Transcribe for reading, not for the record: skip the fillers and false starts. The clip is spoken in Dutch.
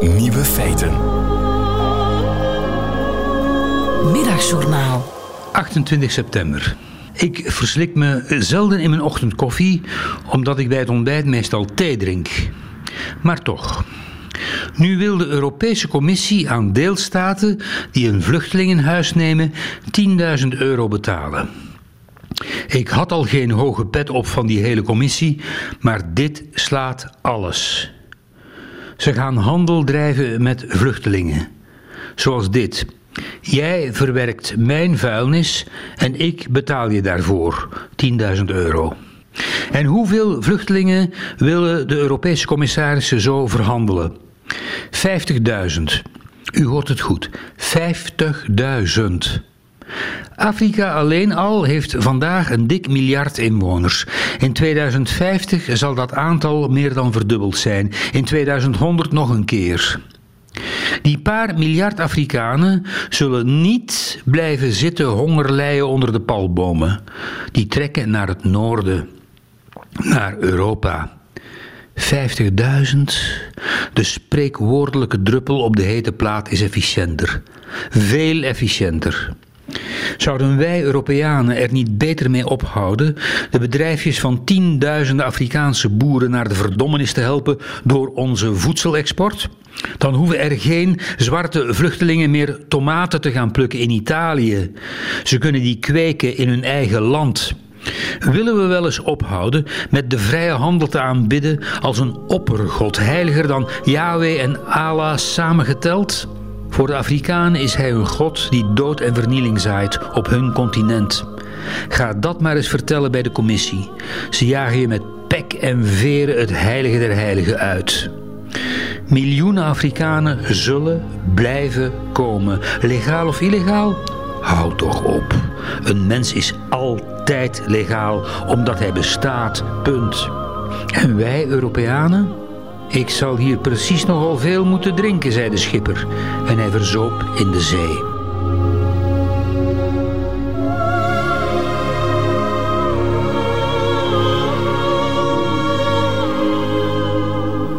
Nieuwe feiten. Middagjournaal. 28 september. Ik verslik me zelden in mijn ochtendkoffie, omdat ik bij het ontbijt meestal thee drink. Maar toch. Nu wil de Europese Commissie aan deelstaten die een vluchteling in huis nemen €10.000 betalen. Ik had al geen hoge pet op van die hele commissie, maar dit slaat alles. Ze gaan handel drijven met vluchtelingen. Zoals dit. Jij verwerkt mijn vuilnis en ik betaal je daarvoor €10.000. En hoeveel vluchtelingen willen de Europese commissarissen zo verhandelen? 50.000. U hoort het goed. 50.000. Afrika alleen al heeft vandaag een dik miljard inwoners. In 2050 zal dat aantal meer dan verdubbeld zijn. In 2100 nog een keer. Die paar miljard Afrikanen zullen niet blijven zitten hongerlijden onder de palmbomen. Die trekken naar het noorden, naar Europa. 50.000. De spreekwoordelijke druppel op de hete plaat is efficiënter. Veel efficiënter. Zouden wij Europeanen er niet beter mee ophouden de bedrijfjes van tienduizenden Afrikaanse boeren naar de verdommenis te helpen door onze voedselexport? Dan hoeven er geen zwarte vluchtelingen meer tomaten te gaan plukken in Italië. Ze kunnen die kweken in hun eigen land. Willen we wel eens ophouden met de vrije handel te aanbidden als een oppergod, heiliger dan Yahweh en Allah samengeteld? Voor de Afrikanen is hij een god die dood en vernieling zaait op hun continent. Ga dat maar eens vertellen bij de commissie. Ze jagen je met pek en veren het heilige der heiligen uit. Miljoenen Afrikanen zullen blijven komen. Legaal of illegaal? Houd toch op. Een mens is altijd legaal, omdat hij bestaat. Punt. En wij Europeanen? Ik zal hier precies nogal veel moeten drinken, zei de schipper. En hij verzoop in de zee.